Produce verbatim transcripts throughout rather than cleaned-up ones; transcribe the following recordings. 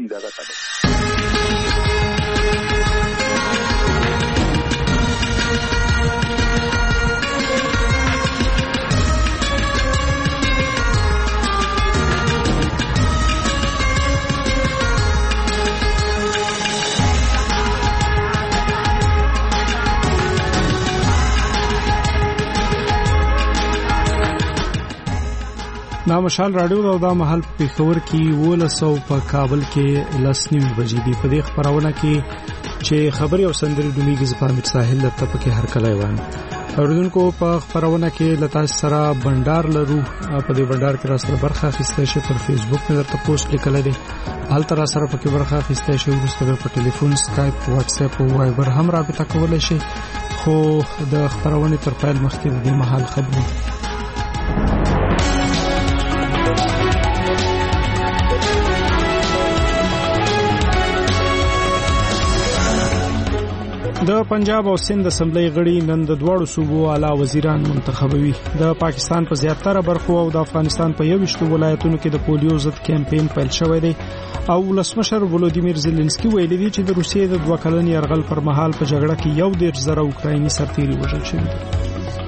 وي دا غته. دا مشال رادیو دا, دا محل پېښور کې ولسو په کابل کې لسنیو بجې دی. په دې خبرونه کې چې خبري او سندري دومیږي زپامت ساحل لته پکې هر کله وان اوردونکو په خبرونه کې لتا سره بندر لرو. په دې بندر کې را سره برخه اخیسته شي. پر فیسبوک مې درته پوسټ لیکل دي. حال تر سره پکې برخه اخیسته شي. ورسره په ټلیفون، سکایپ، واتس اپ او وایبر هم رابطه کولای شي. خو د خبرونه تر پیل مخکې د محل خبرو د پنجاب او سند اسمبلی غړي نن د دواړو صوبو اعلی وزیران منتخبوي. د پاکستان په زیاتره برخو او د افغانستان په یوشتو ولایتونو کې د پولیو ضد کمپاین پیل شوی دی او ولسمشر ولودیمیر زيلنسکي ویلي دی چې د روسیې د دوه کلن یرغل پر مهال په جګړه کې یو ډیر زره اوکرایني سرتیري وژل شوي دي.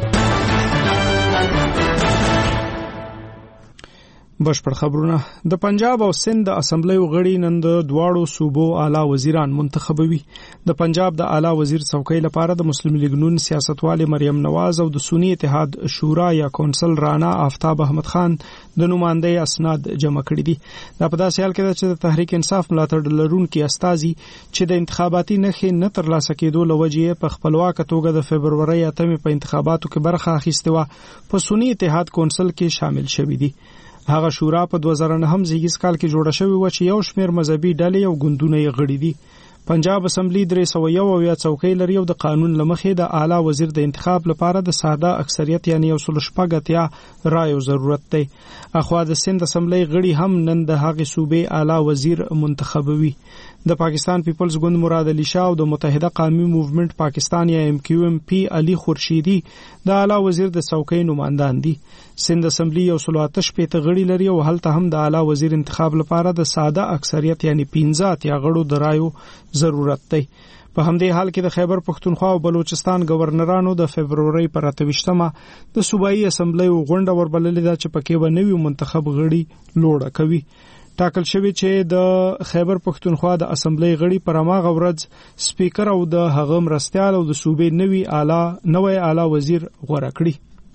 بشپړ خبرونه. د پنجاب او سند اسمبلی غړي نن د دواړو صوبو اعلی وزیران منتخبوي. د پنجاب د اعلی وزیر څوکۍ لپاره د مسلم لیگ نون سیاستوال مریم نواز او د سنی اتحاد شورا یا کونسل رانا آفتاب احمد خان د نمائندې اسناد جمع کړي دي. دا په داسې حال کې چې د تحریک انصاف ملاتړ لرونکي استازي چې د انتخاباتي نخې نه ترلاسه کېدو لوجې په خپلواک توګه د فبرवरी اتمې په انتخاباتو کې برخه اخیسته و په سنی اتحاد کونسل کې شامل شوي دي. هغه شورا په دوه زره نهم زیږیز کال کې جوړه شوې و چې یو شمېر مذهبي ډلې او ګوندونه یې غړي دي. پنجاب اسمبلی درې سوه یو اویا څوکۍ لري او د قانون لمخې د اعلی وزیر د انتخاب لپاره د ساده اکثریت یعنی یو سل شپږ اتیا رایو ضرورت دی. اخوا د سند اسمبلی غړي هم نن د هغې صوبې اعلی وزیر منتخبوي. د پاکستان پیپلز ګوند مراد علي شاه او د متحده قومي موومېنټ پاکستان یا ایم کیو ایم پی علي خورشیدي د اعلی وزیر د څوکۍ نمائندان دي. سند اسمبلی یو سل اته شپېته غړي لري او هلته هم د اعلی وزیر انتخاب لپاره د ساده اکثریت یعنی پنځه اتیا غړو د رایو ضرورت دی. په همدې حال کې د خیبر پښتونخوا او بلوچستان گورنرانو د فبرवरी پر اتویشتمه د صوبایي اسمبلی غونډه وربللې ده چې پکې به نوي منتخب غړي لوړه کوي. ټاکل شوی چې د خیبر پښتونخوا د اسمبلی غړي پر اماغه ورځ سپیکر او د هغه مرستیال او د صوبې نوي اعلی نوې اعلی وزیر غوړه کړي.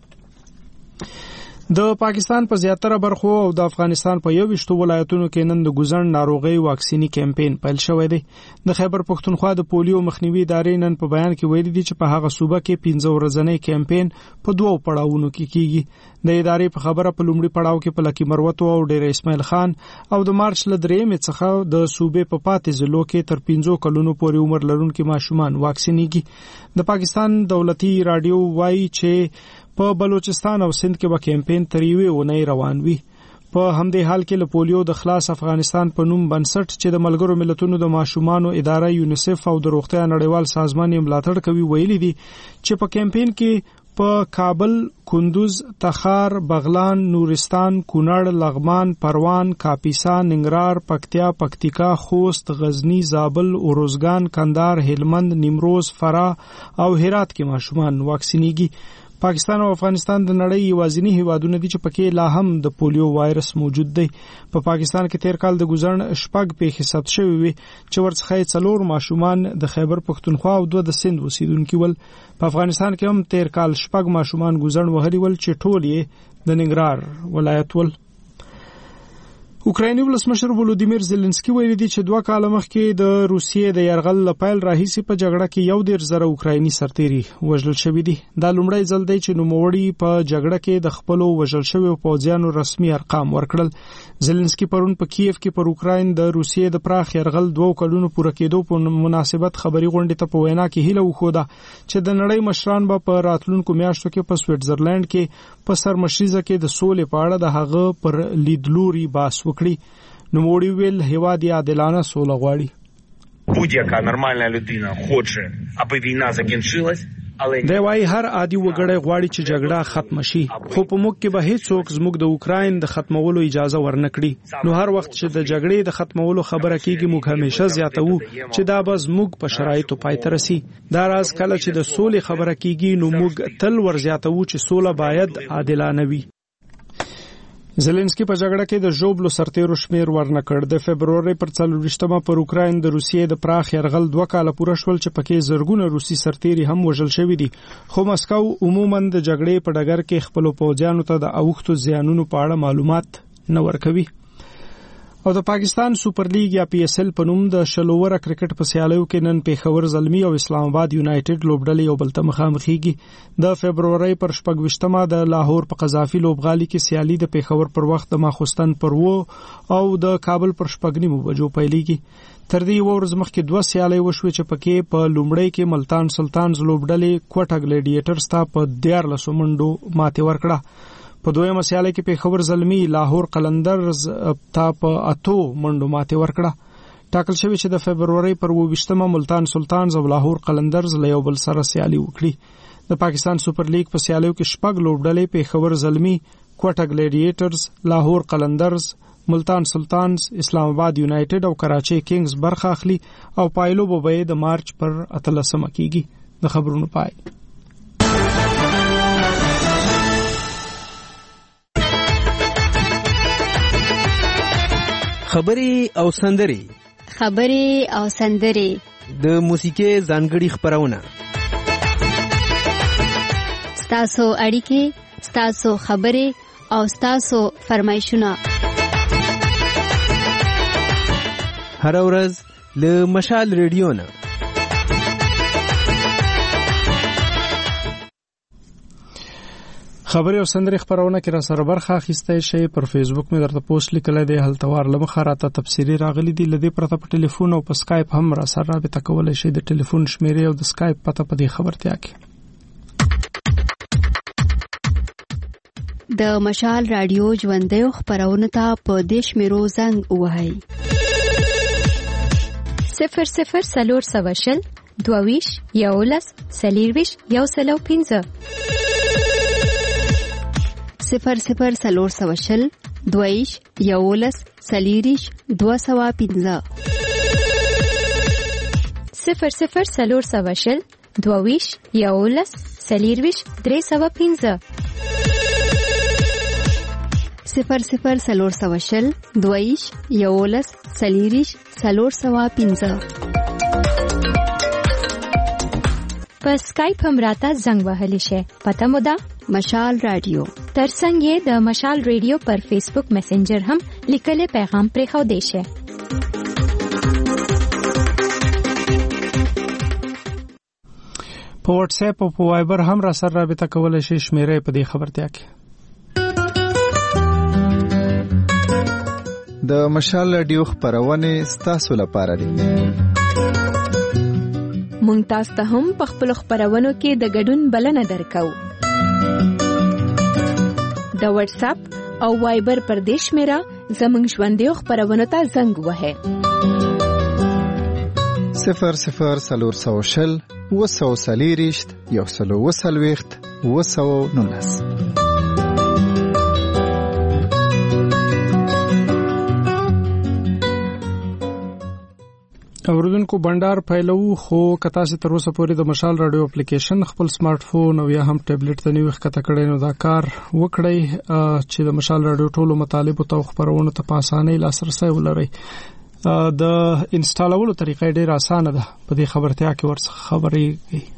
د پاکستان په زیاتره برخو او د افغانستان په یوشتو ولایتونو کې نن د ګوزن ناروغي واکسینی کمپاین پیل شوی دی. د خیبر پښتونخوا د پولیو مخنیوي ادارې نن په بیان کې ویلي دي چې په هغه صوبه کې پنځه ورځنی کمپاین په دوو پړاوونو کې کیږي. د ادارې په خبره په لومړي پړاو کې په لکی مروتو او ډیر اسماعیل خان او د مارچ ل درېمې څخه د صوبې په پاتې ضلعو کې تر پنځو کلونو پورې عمر لرونکي ماشومان واکسینېږي. د پاکستان دولتي رادیو وایي چې په بلوچستان او سند کې به کمپاین تر یوې اونۍ روان وي. په همدې حال کې له پولیو د خلاص افغانستان په نوم بنسټ چې د ملګرو ملتونو د ماشومانو اداره یونیسف او د روغتیا نړیوال سازمان یې ملاتړ کوي ویلي دي چې په کمپاین کې په کابل، کندوز، تخار، بغلان، نورستان، کونړ، لغمان، پروان، کاپیسا، ننګرهار، پکتیا، پکتیکا، خوست، غزنی، زابل، اروزګان، کندهار، هلمند، نیمروز، فراه او هرات کې ماشومان واکسینېږي. پاکستان او افغانستان د نړۍ یوازینی هیوادونه دي چې پکې لا هم د پولیو وایرس موجود دی. په پا پاکستان کې تیر کال د ګوزن شپږ پیښې ثبت شوې وي چې ورڅخه څلور ماشومان د خیبر پښتونخوا او دوه د سند اوسیدونکي ول. په افغانستان کې هم تیر کال شپږ ماشومان ګوزن وهلي ول چې ټول یې د ننګرهار ولایت ول. اوکرایني ولسمشر ولودیمیر زيلنسکي ویلي دی چې دوه کاله مخکې د روسیې د یرغل لپاره راهیسي په جګړه کې یو ډیر زره اوکرایني سرتیري وژل شوي دي. دا لومړی ځل دی چې نوموړي په جګړه کې د خپلو وژل شویو پوځیانو رسمي ارقام ورکړل. زيلنسکي پرون په کیف کې پر اوکراین د روسیې د پراخ یرغل دوه کلونو پوره کېدو په مناسبت خبري غونډه ته په وینا کې هیله وښوده چې د نړۍ مشران به په راتلونکو میاشتو کې په سویټزرلند کې په سرمشریزه کې د سولې په اړه د هغه پر لیدلوري باس وکړي. نوموړي ویل هیواد یې عادلانه سوله غواړي. Будь-яка нормальна людина хоче, аби війна закінчилась, دی وايي هر عادي وګړی غواړي چې جګړه ختم شي، خو په موږ کې به هیڅوک زموږ د اوکراین د ختمولو اجازه ورنکړي. نو هر وخت چې د جګړې د ختمولو خبره کیږي موږ همیشه زیاتوو چې دا به زموږ په شرایطو پای ته رسي. دا راز کله چې د سولې خبره کیږي نو موږ تل ورزیاتوو چې سوله باید عادلانه وي. زيلنسکي په جګړه کې د ژوبلو سرتیرو شمیر ورنکړ. د فبرवरी پر څلورویشتمه پر اوکراین د روسیې د پراخ يرغل دوه کاله پوره شول چې پکې زرګونه روسي سرتیري هم وژل شوي دي. خو مسکو عموما د جګړې په ډګر کې خپل پوځیانو ته د اوښتو زیانونو په اړه معلومات نه ورکوي. او د پاکستان سوپر لیګ یا پی ایس ایل په نوم د شلووره کرکټ په سیالیو کې نن پیښور زلمی او اسلام آباد یونایټډ لوبډلې یو بل ته مخامخېږي. د فبرवरी پر شپږویشتمه د لاهور په قذافي لوبغالي کې سیالي د پیښور پر وخت د ماخوستن پر وو او د کابل پر شپږنیمو بجو پیلېږي. تر دې ورځ مخکې دوه سیالي وشوې چې پکې په لومړی کې ملتان سلطانز لوبډلې کوټه ګلیډیټرز ته په دیارلس منډو ماتې ورکړه. په دویمه سیالي کې پیښور زلمی لاهور قلندرز ته په اتو منډو ماتې ورکړه. ټاکل شوی چې د فبرवरी پر اوویشتمه ملتان سلطانز او لاهور قلندرز له یو بل سره سیالي وکړي. د پاکستان سوپر لیګ په سیالیو کې شپږ لوبډلې پیښور زلمی، کوټه ګلیډیټرز، لاهور قلندرز، ملتان سلطانز، اسلام آباد یونایټډ او کراچي کینګز برخه اخلي او پایلو به د مارچ پر اتلسمه کیږي. د خبرونو پای. خبري او سندري خبري او سندري د موسیقي ځانګړي خبرونه ستاسو اړیکې ستاسو خبري او ستاسو فرمایشونه هر ورځ له مشال ریډیو نه. خبري او سندري خبرونه کې را سره برخه اخیستای شي. پر فیسبوک مې درته پوسټ لیکل دی، هلتوار لمخه راته تفصیلی راغلي دي. لدی پرته په ټلیفون او په سکایپ هم را سره رابطه کولای شي. د ټلیفون شمیرې او د سکایپ پته په دې خبرتیا کې. د مشال رادیو ژوندۍ خبرونه ته په دیش میرو زنګ وهاي صفر صفر سلور سواشل دوویش یولس سلیرویش یو سلو پینځه صفر صفر سلور سواشل دویش یولس سلیریش دو سوا پینځه صفر صفر سلور سواشل دوویش یولس سلیرویش درې سوا پینځه صفر صفر سلور سواشل دویش یولس سلیریش سلور سوا پینځه. په سکایپ هم راته زنګ وهلی شي. پته مو ده مشال رادیو. ترڅنګ یې د مشال ریډیو پر فیسبوک میسنجر هم لیکلي پیغام پرې خو دی شي. په واتس اپ او په وایبر هم را سره رابطه کولای شي. شمیرې په دې خبرتیا کې. د مشال رادیو خبرونه ستاسو لپاره دي. مونږ تاسو ته هم په خپل خبرونو کې د ګډون بلنه درکو. د واتس اپ او وایبر پر دیش میرا زمنګ ژوندۍ خبرونه ته زنګ وهه صفر صفر سلور سوشل وسو سلیریشت یو سلو وسلويخت وسو نونس. اوردونکو بندر پایلو خو کتا سي تر اوسه پورې د مشال رادیو اپلیکیشن خپل سمارټ فون او یا هم ټابلیټ ته نیو ښکته کړئ نو دا کار وکړئ چې د مشال رادیو ټولو مطالب او خبرونه ته په اسانۍ لاسرسي ولرئ. د انسټالولو طریقه ډېره اسانه ده. په دې خبرتیا کې ورڅخه خبرې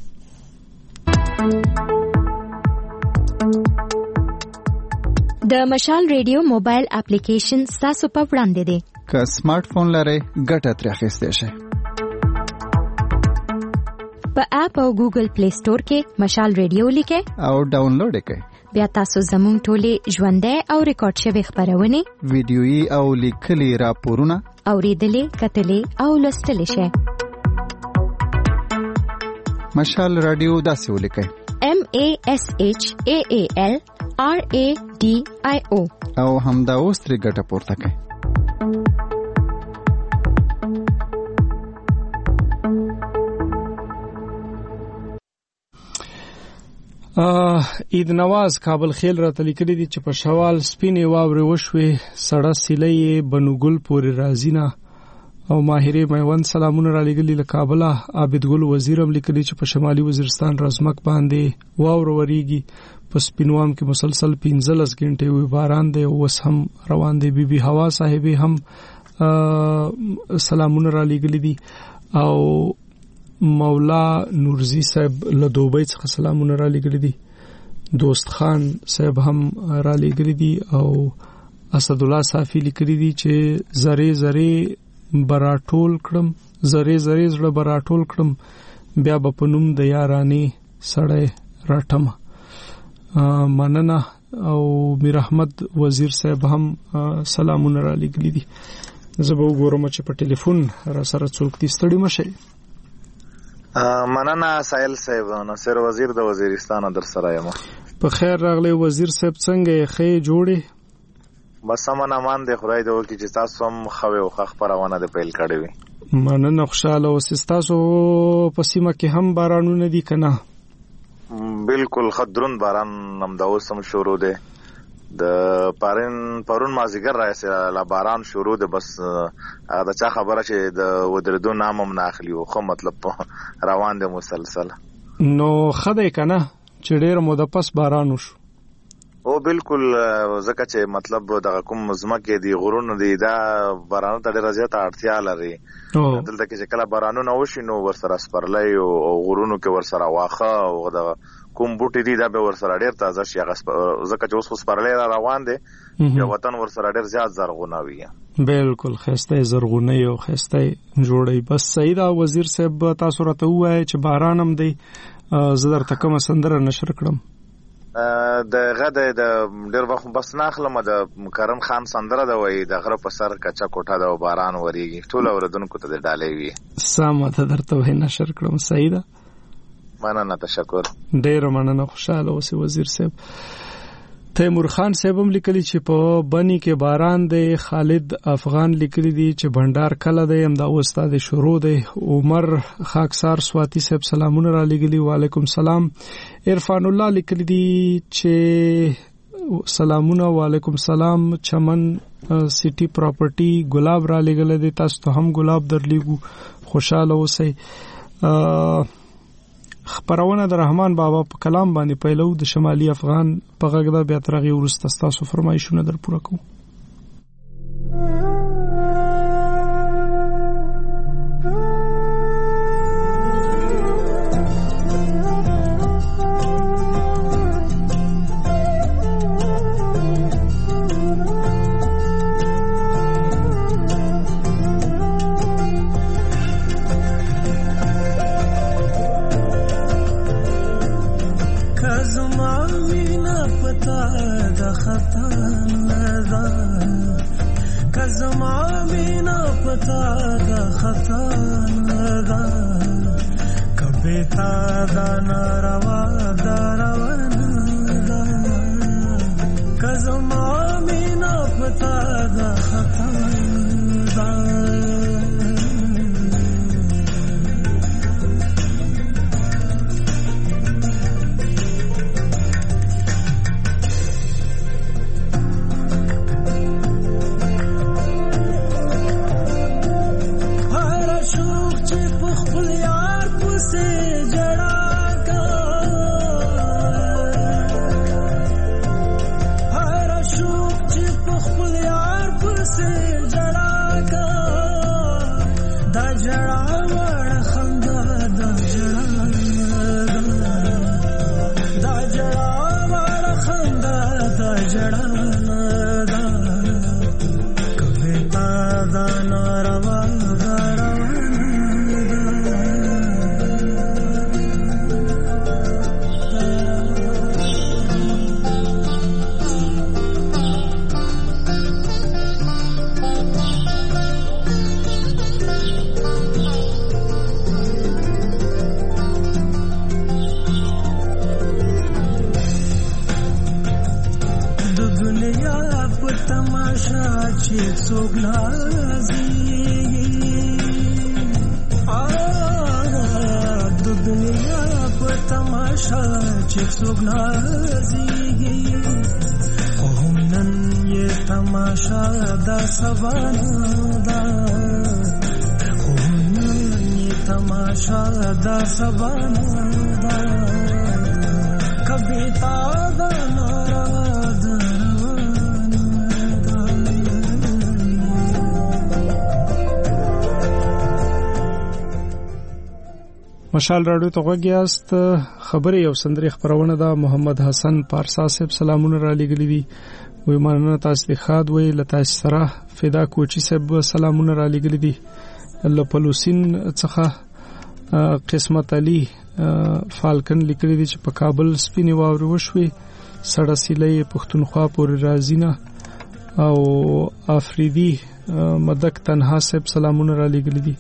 د مشال رادیو موبایل اپلیکیشن تاسو په وړاندې دی. که سمارټ فون لرئ ګټه ترې اخیستی شئ. په اپ او ګوګل پلی سٹور کې مشال رادیو لیکئ او ډاونلوډ یې کړئ. بیا تاسو زموږ ټولې ژوندۍ او ریکارډ شوی خبرونه ویډیويي او لیکلي راپورونه اوریدلې کتلې او لوستلې شئ. مشال رادیو داسې ولیکئ M A S H A A L R A D I O او همدا اوس ترې ګټه پورته کړئ. اید نواز کابل خیل را تلیکلی دي چې په شوال سپینې واورې وشوي سړه سیلې بنوګل پورې رازینا او ماهره میوند سلامونه را لګلی له کابل. عابدګل وزیر هم لیکلی چې په شمالي وزیرستان رزمک باندې واور وریږي. په سپینوام کې مسلسل پنځلس غنټې وی باران دی او وس هم روان دی. بي بي هوا صاحب هم سلامونه را لګلی دي او مولا نورزی صاحب له دوبۍ څخه سلامونه را لګلی دي. دوست خان صاحب هم را لګلی دي او اسد الله صافی لیکلی دي چې زری زری براټول کړم زری زری زړه براټول کړم بیا په پنوم د یارانی سړی راټم. مننه او میر احمد وزیر صاحب هم سلامونه را لګلی دي. زه به وګورم چې په ټلیفون را سره څوک دي. ستړي مشه. مننه سایل صاحب. ناصر وزیر د وزیرستان در سره یم. په خیر راغلی وزیر صاحب. څنګه خې جوړې؟ بس امن امان دی خدای دې وکړي چې تاسو هم خوي او خبرونه د پیل کړې وي. مننه خوشاله اوسئ. تاسو په سیمه کې هم بارانونه دي کنه؟ بالکل خدرون باران هم د اوسم شروع دی. د پرون پرون مازیګر راځي لا باران شروع دی. بس هغه د چا خبره چې د ودردو نام هم ناخلی او خو مطلب روان دی مسلسل. نو خدای کنه چې ډیر مو د پس باران وشو. او بالکل زکه چې مطلب د کوم مزمکه دی غرونه دی دا بارانو ته ډیره زیاته اړتیا لري. دلته کې چې کله بارانونه وشي نو ورسره سپرلای او غرونو کې ورسره واخه او د کوم بوټي دی دا به ورسره ډیر تازه شي. زکه چې اوس سپرلای را روان دی یو وطن ورسره ډیر زیات زرغونه وي. بالکل خسته زرغونه یو خسته جوړي. بس سید وزیر صاحب تاسو راته وایي چې باران هم دی. زه درته کوم سندره نشر کړم د غده د ډیر وخت بس ناخلم د مکرم خان سندره دا وای د غره په سر کچا کوټه د باران وریږي ټول اوردونکو ته د ډالې وي. سم ته درته وای نشر کړم. سیدا مننه تشکر. ډیر مننه خوشاله اوسئ وزیر صاحب. تیمور خان صاحب هم لیکلی چې په بنی کې باران دی. خالد افغان لیکلی دی چې بندر کله دی هم دا استاد شروع دی. عمر خاکسار سواتی صاحب سلامونه را لګلی. وعلیکم سلام. عرفان الله لیکلی دی چې سلامونه. وعلیکم سلام. چمن سیټي پراپرټي ګلاب را لګل دی. تاسو ته هم ګلاب درلیګو. خوشاله اوسئ. خبرونه د رحمان بابا په کلام باندې پیلو د شمالي افغان په غږ دا بیا ترغي ورسته تاسو فرمایشونه در پوره کوم. Tamaşa چې څوک نازيږي خو هم نن یې تماشا دا سبانا دا خو هم نن یې تماشا دا سبانا دا کبیتا دا ناراض مشال راډیو ته غوږیاست. خبري او سندري خبرونه دا محمد حسن پارسا صاحب سلامونه را لګلې دي. وې ماننه تاسو د خاد وې لتا سره فدا کوچی صاحب سلامونه را لګلې دي. الله پلوسین څخه قسمت علي فالکن لیکلي دي چې په کابل سپینې واوري وشوي سړه سیلې پښتونخوا پورې رازینه او افریدي مدک تنها صاحب سلامونه را لګلې دي.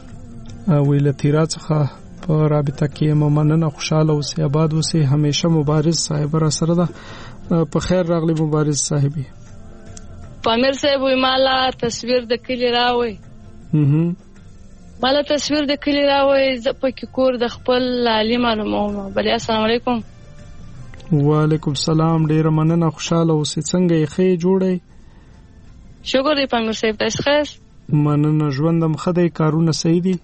ویل تیرا څخه په رابطه کې ممننه خوشاله اوسئ آباد اوسئ. همیشه مبارز صاحب را سره ده. په خیر راغلی مبارز صاحبي. پامیر صاحب وی مالا تصویر د کلی راوي. هه مالا تصویر د کلی راوي ز په کې کور د خپل علي معلومه. بل السلام علیکم. وعلیکم السلام. ډیر مننه خوشاله اوسئ. څنګه یې خې جوړې؟ شکر دی پامیر صاحب. تاسو ښه؟ مننه. ژوندم خدای کارونه صحیح دي؟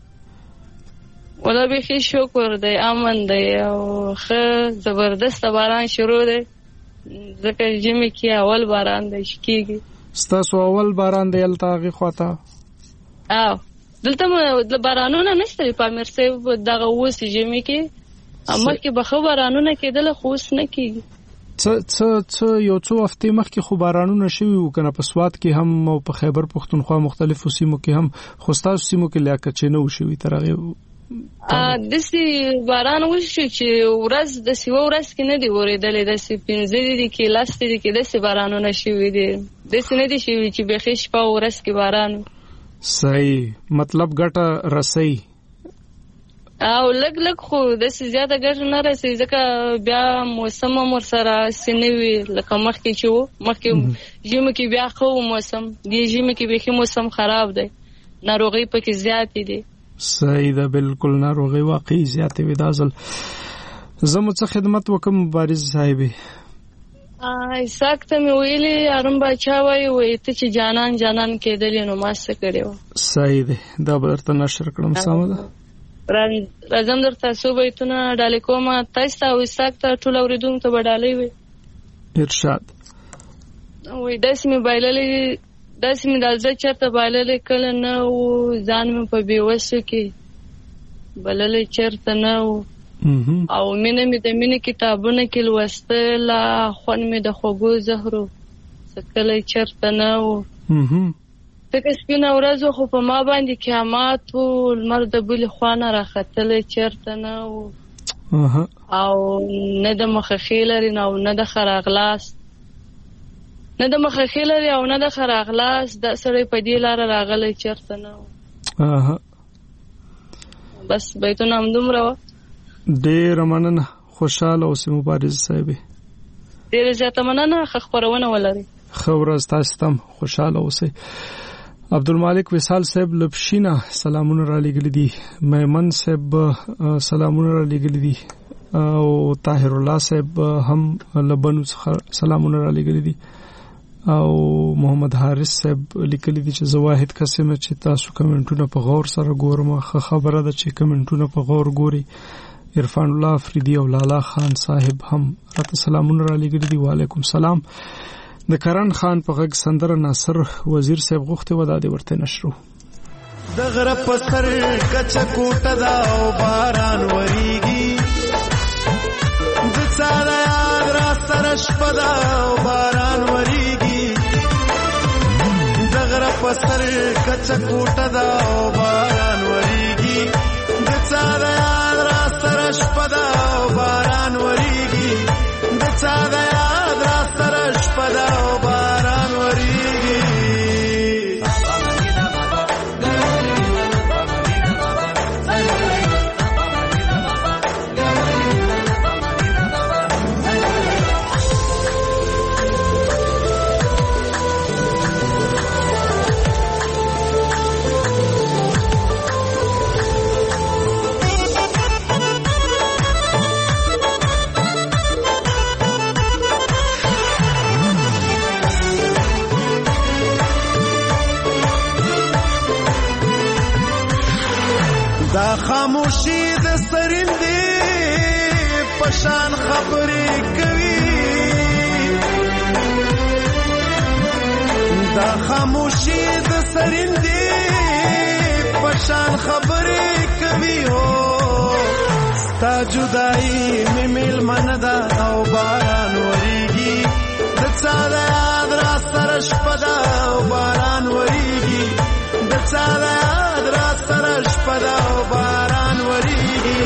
ولا به خې شکر دی امن دی او ښه زبردست باران شروع دی. ځکه جمی کې اول باران دی شکیږي. ستاسو اول باران دی التاغي خواته؟ او دلته د بارانونه نشته پامیر صاحب. دغه اوس جمی کې اما کې به خو بارانونه کېدل خو اوس نه کېږي. څه څه څه یو څو هفته مخکې خو بارانونه شوي وو کنه په سواد کې هم او په خیبر پښتونخوا مختلفو سیمو کې هم. خو ستاسو سیمو کې لا کچې نه وشوي تر هغه ا دسي باران وشي چې ورځ د سیو ورځ کې نه دی ورېدلې. د سي پنځه دي کې لاس دي کې د سي بارانونه شوي دي. د سي نه دي شوي چې به خېش په ورځ کې باران. صحیح مطلب ګټه رسي او لګ لګ خو د سي زیاته ګټه نه رسي ځکه بیا موسم مر سره سنوي لکه مخکې چې وو. مخکې ژمي کې بیا خو موسم دی. ژمي کې به موسم خراب دی. ناروغي پکې زیاتې دي. صحیح ده. بالکل ناروغي واقعي زیاتې وي. دا ځل زموږ څخه خدمت وکم مبارز صاحبي. ا ساکته مې ویلي ارم بچا وای وې ته چې جانان جانان کېدل نو ما څه کړو. صحیح ده. دا برته نشر کړم سم ده. راځم درته صوبېتونه ډالې کوم. تاسو ته وې ساکته ټول اوریدونکو ته وډالې وي. ارشاد وې داس مې بایللې داس مې دالځه چرته بایللې کله نه و ځان مې په بیوسو کې بللې چرته نه و. او مینه مې د مینې کتابونه کې لوستل خون مې د خوږو زهرو سکلې چرته نه و. فکر سپینه ورځ خو په ما باندې قیامت و. لمر د بلې خوانه راختلې چرته نه و. او نه د مخه خیلري نه او نه د خراغلاس نه د مخه خیلري او نه د خراغلاس د سړی په دې لار راغلی چرته نه و. بس بیتونه هم دومره و. ډېر مننه. خوشاله اوسئ مبارز صاحبي. ډېر زیاته مننه. ښه خبرونه ولرئ. ښه ورځ تاسو ته هم. خوشاله اوسئ. عبدالمالک وصال صاحب لپشینا سلامونه را لګل دي. میمن صاحب سلامونه را لګل دي او طاهر الله صاحب هم لبنو سلامونه را لګل دي او محمد حارث صاحب لیکلي دي چې زواحد قسم چې تاسو کمنټونه په غور سره ګورم. خبره ده چې کمنټونه په غور ګوري. عرفان الله افریدي او لالا خان صاحب هم راته سلامونه را لګل دي. وعلیکم السلام. د کرن خان په غږ سندره ناصر وزیر صاحب غوښته ودا دی ورته نشرو. د غره په سر کچ کوټه دا او باران وریږي. د څاله یاد را سره شپه دا او باران وریږي. د غره په سر کچ کوټه دا او باران وریږي. د څاله یاد را سره شپه دا او باران وریږي. د څاله یاد را سره شپه دا او باران وریږي. دا خاموشي د سرندې پشان خبرې کوي دا خاموشي د سرندې پشان خبرې کوي هو ستا جدائی می میلمن دا او باران وریږي د چا د یاد را سره شپه ده او باران وریږي د چا د یاد را سره شپه ده او باران وریږي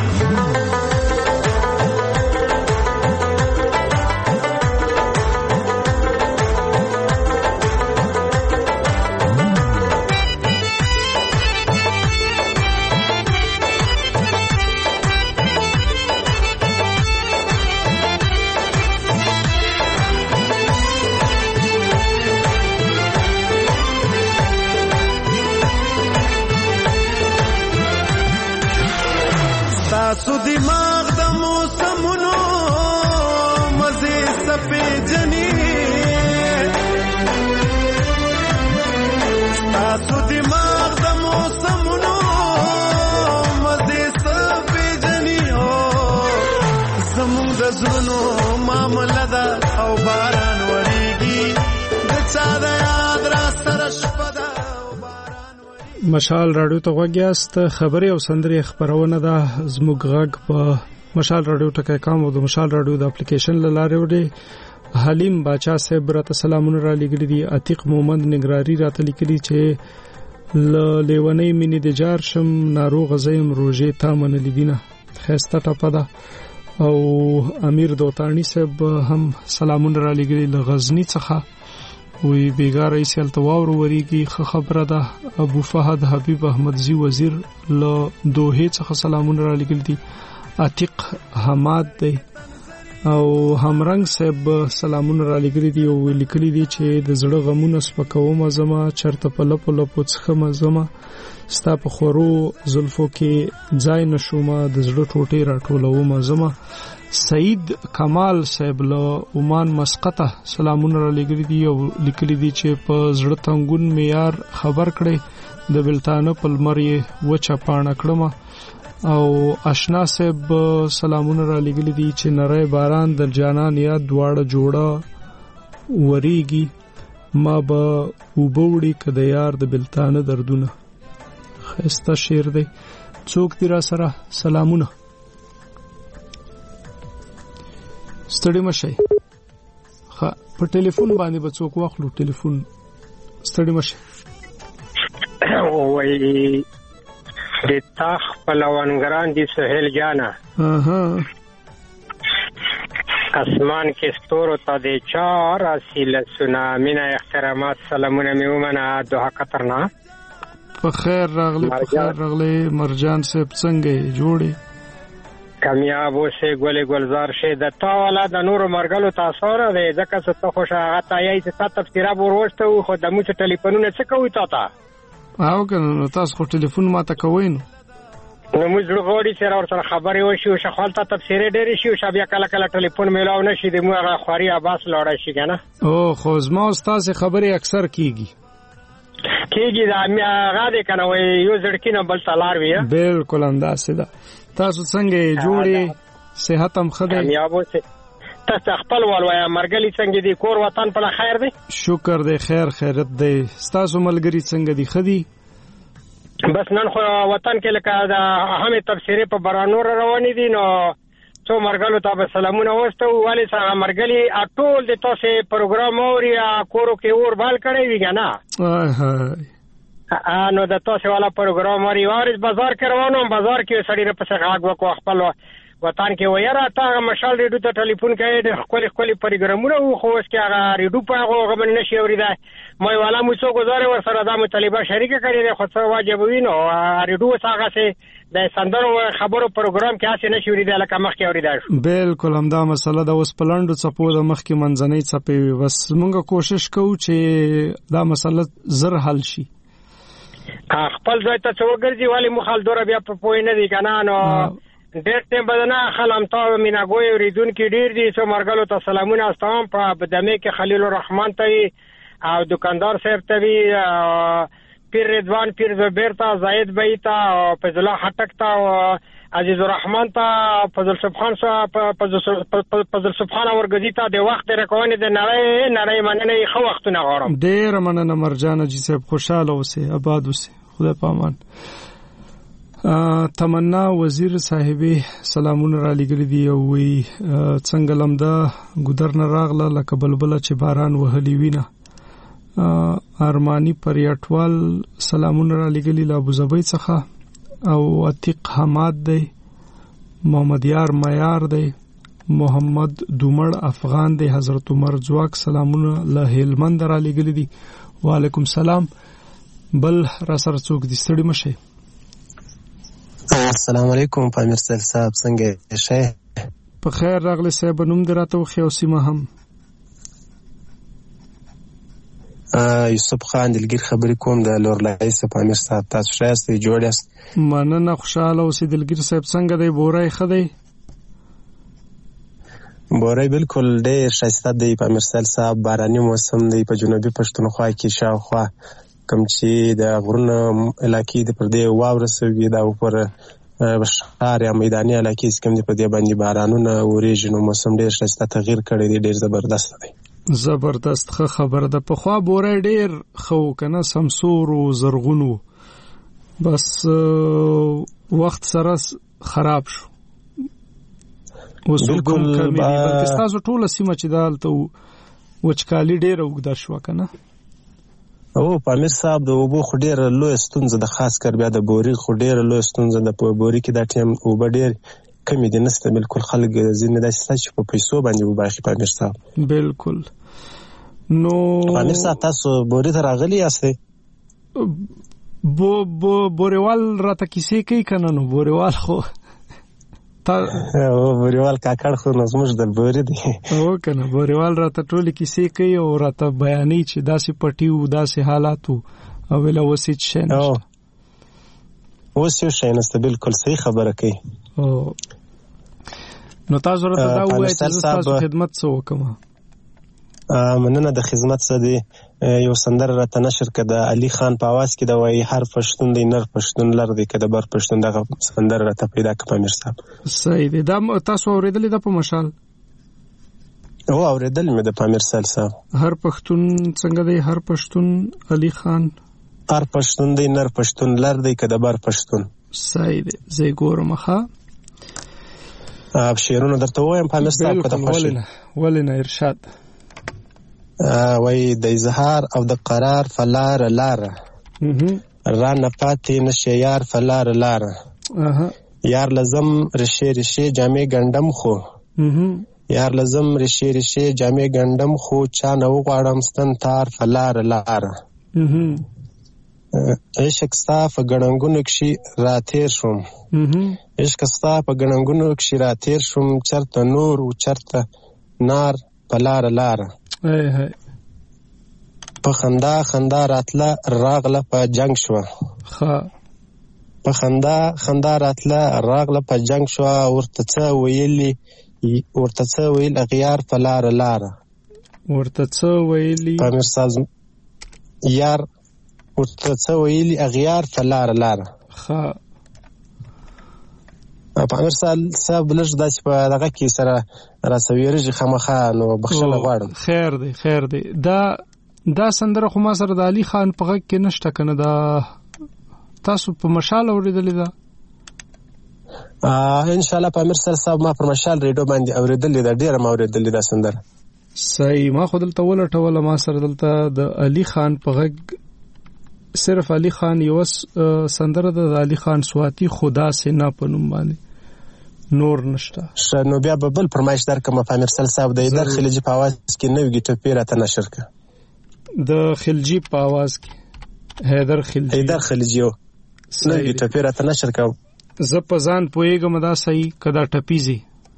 تاسو دماغ د موسمونو مزه سپېجنې تاسو دماغ د موسمونو مزه سپېجنې او زموږ د زړونو معامله ده او باران وریږي د چا د یاد را سره شپه ده مشال رادیو ته وګیاست خبري او سندري خبرونه ده زموږ غږ په مشال رادیو ټکای کام او د مشال رادیو د اپلیکیشن لاره وړي حلیم باچا صاحب راته سلامونه را لګړي دي عتیق محمد نگراری راته لیکلي چې ل لیونی مینې د جار شم ناروغ زیم روزه تا من لیدینه خسته ټپه ده او امیر دوتانی صاحب هم سلامونه را لګړي ل غزنی څخه وی بیګار ایسل تواور وریږي خبره ده ابو فهد حبیب احمد زی وزیر له دوه څخه سلامونه را لګل دي عتیق حماد دی او همرنګ صاحب سلامونه را لګل دي او لیکلي دي چې د زړه غمونه سپکوم زما چرته په لپو لپو څخه مزما ستا په خورو زلفو کې ځای نشومه د زړه ټوټې راټولوم زما سعید کمال صاحب له عمان مسقطه سلامونه را لګري دي او لیکلي دي چې په زړه تنګون معیار خبر کړي د بلتانه په لمرې وچه پاڼه کړم او آشنا صاحب سلامونه را لګري دي چې نری باران د جانان یا دواړه جوړه وریږي ما به وبوړي کده یار د بلتانه دردونه خسته شعر دی څوک دی را سره سلامونه ستړي مشي ها په ټلیفون باندې به څوک واخلو ټلیفون ستړي مشي وای د تاخ پلوانګران دي سهیل جانا اها اسمان کې ستورو ته د چار اصل سونامي نه احترامات سلامونه میومنه دوه قطرنا په خیر راغلی په خیر راغلی مرجان صاحب څنګه جوړي کامیاب اوسه ګولې ګلزار شه د تا والا د نور مرګلو تاسو را دی ځکه چې ته خوشا غته یې چې تاسو تفسیره وروسته خو د مو ټلیفونونه څه کوي تا ته او کنه تاسو خو ټلیفون ماته کوئ نو نو موږ غوړي چې اور سره خبرې وشي او شخوال ته تفسیره ډېری شي او شابه کله کله ټلیفون میلاو نشي د مو هغه خوري عباس لاړ شي کنه او خو زما استاد خبرې اکثر کیږي کیږي دا هغه دې کنه وي یو ځړکینه بل تلار وي بالکل انداسه ده تاسو څنګه جوړي صحت هم خدای کامیاب اوسه تاسو خپل ولوي مرګلي څنګه دي کور وطن په خیر دی شکر دی خیر خیرت دی تاسو ملګری څنګه دي خدي بس نن خو وطن کې لکه دا اهمه تفسیره په برانور روانې دي نو څو مرګلو ته سلامونه وسته والی سره مرګلي اټول د تاسو پروګرام اوري کورو کې اور بال کړی وی کنه ا نو د تاسو والا پروګرام اوري وارث بازار کې روانو بازار کې سړی په څنګه غاګ وکړ خپل وطن کې ویرا تا مشال ریډو ته ټلیفون کوي د خپل خپل پروګرامونه خو اوس کې هغه ریډو په هغه غمن نشي اوریدا مې والا مو څو گزارې ور سره د مطالبه شریک کړي خو څه واجب وینو ریډو څنګه سه د سندرو خبرو پروګرام کې اسې نشي اوریدا لکه مخ کې اوریدا بالکل همدا مسله د اوس پلانډو څپو د مخ کې منځنۍ څپې بس موږ کوشش کوو چې دا مسله زر حل شي خپل ځای ته څوګرځي والی مخال دوره بیا په پوی نه دي کنه نو ډېر ټیم بدنه خلم تا میناګوي ریدون کې ډېر دي څو مرګلو ته سلامونه استوم په بدمه کې خلیل الرحمن ته او دکاندار صاحب ته وی پیر رضوان پیر زبیر ته زاید بای ته فیض الله خټک ته عزیز الرحمن ته فضل سبحان ته فضل سبحان ورګزی ته د وخت رکوونه د نړۍ نړۍ مننه خو وختونه غواړم. ډیر مننه مرجان جی صاحب، خوشاله اوسه، آباد اوسه، خدای پامان. تمنا وزیر صاحبې سلامونه را لګل دي او وی څنګه لمدا ګودر نه راغله لکه بلبله چې باران وهلی وینه. ارمانی پریټوال سلامونه را لګلی له ابوظبی څخه او عتیق حماد دی، محمد یار معیار دی، محمد دومړ افغان دی، حضرت عمر زواک سلامونه له هلمند را لګلی دي. وعلیکم سلام. بل را سره څوک دي؟ ستړي مشه. السلام علیکم پامیر صاحب، څنګه شه؟ په خیر راغلی صاحب. نوم دراته خو خو سیمه هم یوسف خان دلګیر خبرې کوم د لور لای صاحب. پامیر صاحب تاسو ښه یاست؟ جوړ یاست؟ مننه، خوشاله اوسې. دلګیر صاحب څنګه دی؟ بورای ښه دی؟ بورای بالکل ډېر ښایسته دی پامیر صاحب. باراني موسم دی په جنوبي پښتونخوا کې، شاوخوا کوم چې د غرونو علاقې د پر دې واوره سوي دا پر ښار یا میداني علاقې کوم دي په دې باندې بارانونه ورېږي، نو موسم ډېر ښایسته تغییر کړی دی، ډېر زبردست دی. زبردست ښه خبره ده. پخوا بورای ډېر ښه که نه، سمسور و زرغون و، بس وخت سره خراب شو. اوس کوم کمی دی، بلکې ستاسو ټوله سیمه چې ده هلته وچکالي ډېره اوږده شوه که نه؟ او پامیر صاحب د اوبو خو ډېره لویه ستونزه ده، خاص کر بیا د بوري خو ډېره لویه ستونزه ده. په بوري کې دا ټیم اوبه ډېر کمی دي، نسته بالکل. خلک ځینې داسې ستا چې په پیسو باندې اوبه اخلي پامیر صاحب. بالکل. نو پامیر صاحب تاسو بوري ته راغلي یاستئ؟ بو بو بوریوال راته کیسې کوي که نه؟ نو بوریوال خو او بوریوال کاکړ خو نو زموږ د بوري دی. او که نه، بوریوال راته ټولې کیسې کوي او راته بیانوي چې داسې پټي وو، داسې حالات وو، او ویله اوس هېڅ شی نشته. اوس یو شی نشته، بالکل صحیح خبره کوي. نو تاسو راته دا ووایئ چې زه ستاسو خدمت څه وکړم؟ مننه د خدمت څه دی. یو سندره راته نشر که د علي خان په اواز کې د وایي هر پښتون دی نر پښتون لر دی که د بر پښتون، دغه سندره راته پیدا که پامیر صاحب. صحیح دی. دا تاسو اورېدلې ده په مشال؟ او اورېدلې مې د پامیر صاحب. هر پښتون څنګه دی؟ هر پښتون علي خان هر پښتون دی نر پښتون لر دی که د بر پښتون. صحیح دی. زه یې ګورم. ښه شعرونه درته ووایم پامیر صاحب که د خوښي؟ ولې نه، ارشاد. وای د اظهار او د قرار فلاره لاره، رانه پاتې نشه یار فلاره لاره، یار لزم رشې رشې جامې ګنډم خو، یار لزم رشې رشې جامې ګنډم خو، چا نه وغواړم ستن تار فلاره لاره، عشق ستا په ګړنګونو کښې راتېر شوم، عشق ستا په ګړنګونو کښې راتېر شوم، چرته نور و چرته نار په لاره لاره، په خندا خندا راتله راغله په جنگ شوه، په خندا خندا راتله راغله په جنگ شوه، ورته څه ویلي ورته څه ویل اغیار په لاره لاره، ورته څه ویلي پامیر صاحب یار ورته څه ویلي اغیار په لاره لاره. ښه پامیر صاحب لږ داسې په دغه کې سره راسویرېږي خامخا، نو بخښنه غواړم. خیر دی خیر دی. دا دا سندره خو ما سره د علي خان په غږ کې نشته که نه؟ دا تاسو په مشال اورېدلې ده؟ انشاءالله پامیر صاحب ما پر مشال ریډیو باندې اورېدلې ده، ډېره ما اورېدلې ده سندره. صحیح. ما خو دلته ولټوله، ما سره دلته د علي خان په غږ صرف علي خان یو سندره ده د علي خان سواتی، خدا سے نه په نوم باندې، نور نشته. ښه نو بیا به بل فرمایش درکړم پامیر صاحب، د حیدر خلجي په اواز کې نوې ټپې راته نشر کړه. د خلجي په اواز کې حیدر خلجي حیدر خلجي نوې ټپې راته نشر کړه. زه په ځان پوهېږم دا صحیح که دا ټپیزي؟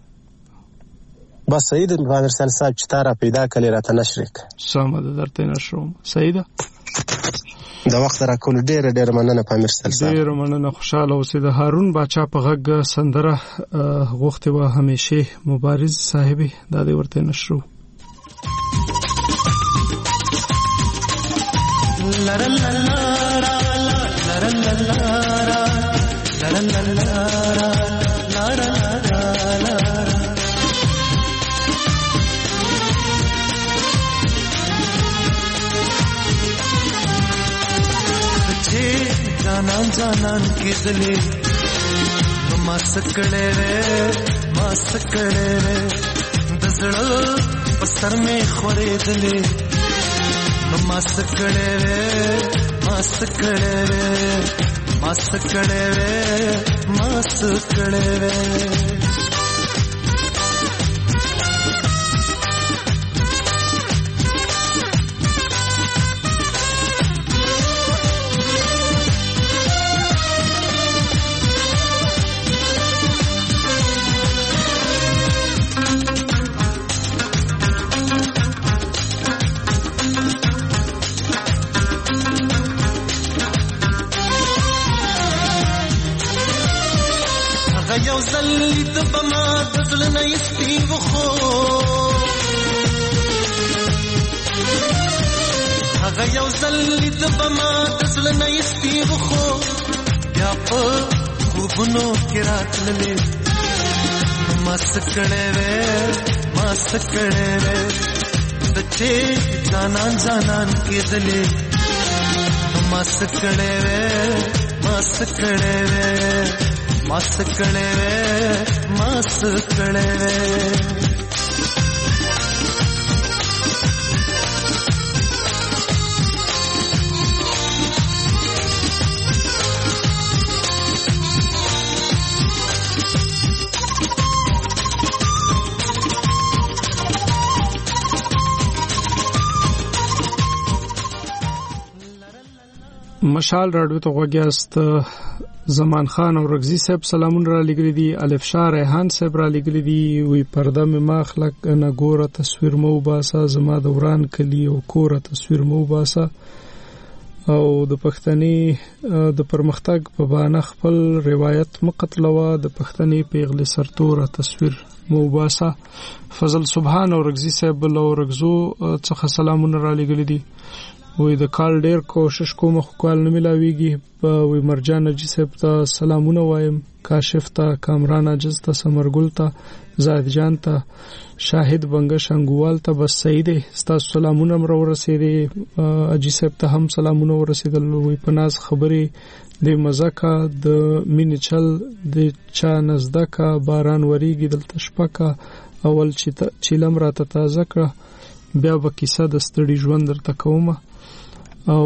بس صحیح ده پامیر صاحب چې تا را پیدا کړې راته نشر کړه. سمه ده، درته نشروم. صحیح ده. د وخت راکولو ډېره ډېره مننه پامیر صاحب. ډېره مننه، خوشحاله اوسې. د هارون باچا په غږ سندره غوښتې وه همیشه مبارز صاحبې، دا دې ورته نشرو. لرل لرل لا لا لا لا لا جانان جانان کی دلی ماسکڑے رے ماسکڑے رے دزڑ پسر میں خورے دلی ماسکڑے رے ماسکڑے رے ماسکڑے رے ماسکڑے رے زلید بما دزل نیستی وخو هغه یو زلید بما دزل نیستی وخو بیا په خوبونو کې راتللې مسکړې وې مسکړې وې د چې جانان جانان کېدلې مسکړې وې مسکړې وې مسکڑے وے مسکڑے وے مشال راډیو ته غوږیاست. زمان خان او رغزی صاحب سلامون را لګری دي. الف شاه ریحان صاحب را لګری دي. وی پرده مې ماخلق نه ګوره تصویر مو باسا زما د وران کلی او کوره تصویر مو باسا. او د پښتني د پرمختګ په بانه خپل روایت مقتلوا د پښتني پیغله سرتوره تصویر مو باسا. فضل سبحان او رغزی صاحب له رغزو څخه سلامون را لګری دي. وی د کال ډیر کوشش کوم خو کال نه ملاویږي. وی مرجان نجی صاحب ته سلامونه وایم. کاشف ته کامران عجز ته سمرګل ته زاهد جان ته شاهد بنګ شنګوال ته بس سید ستاسو سلامونه مر ورسېدي. اجي صاحب ته هم سلامونه ورسېدل. وی پناز خبري د مزکا د مين چل د چا نزدکا باران وریږي دلته شپکا اول چې چیلم راته تازه کړه بیا به کیسه د ستړي ژوند درته کومه. او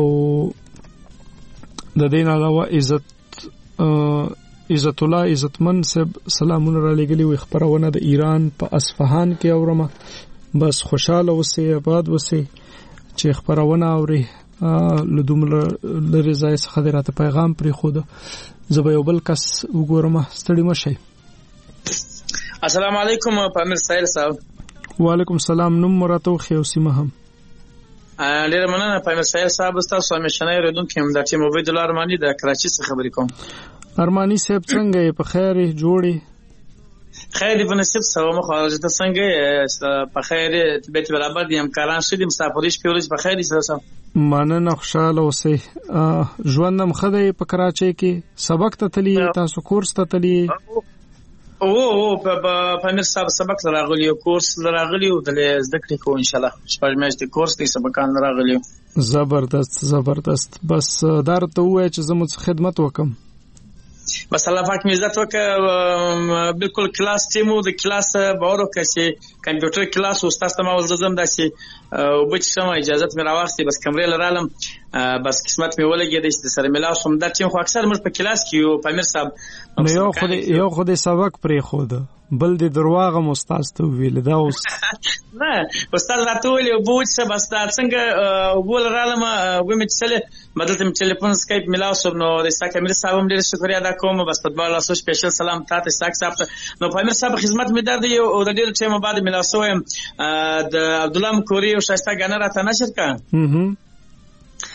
د دین علاوه عزت عزت الله عزتمن صاحب سلامونه را لګلی. وي خبرونه د ایران په اصفهان کې اورمه. بس خوشاله اوسئ آباد اوسئ چې خبرونه اوري. لدوم لري ځای څخه درته پیغام پرې خوده زبې یو بل کس وګورم. ستړي مشه. السلام علیکم پامیر سایل صاحب. وعلیکم السلام. نوم مراتو خیوسی مهم. ډیر مننه پامیر سایل صاحب. تاسو همیشنه ردونکو هم د ټیم عبید الله ارمانی د کراچي څخه خبرې کوم. ارمانی صاحب څنګه په خیر جوړي؟ خیر په نصیب سره مخه ته څنګه په خیر بیت برابر دي همکاران شدي مسافریش پیولج په خیر سره مننه خوشاله اوسئ. ژوندم خدای په کراچي کې سبق ته تلی تاسو کورس ته تلی؟ او او په پامیر صاحب سبق راغلی کورس راغلی او د زده کړې کو ان شاء الله شپږ میاشتې کورس دی سبقان راغلی. زبردست زبردست. بس درته وای چې زموږ خدمت وکم. بس الله پاک می عزت وکړه. بالکل کلاس ټیمو د کلاس باور وکړي چې کمپیوټر کلاس او استاد ته مول زم داسي او بچ سم اجازه مې راوستي. بس کمرې لرالم بس قسمت مې ولګي د سره ملاو سم د ټیم خو اکثر موږ په کلاس کې یو پامیر صاحب نو یو خو یو خو د سبق پرې خو ده بل د درواغه مستاز ته ویل دا اوس نه استاد راته ویل او بوج څه بس دا څنګه وګول رالم ومه چې بدلته مې ټلیفون سکایپ ملاو سم نو د ساکه مې صاحب هم ډېر شکریا ادا کوم. بس په الله سو سپیشل سلام تاسو ساک صاحب نو پامیر صاحب خدمت مې درد او د ډېر ټیم بعد ملاو سوم د عبد الله مکوري او شایسته غنر راته نشر کا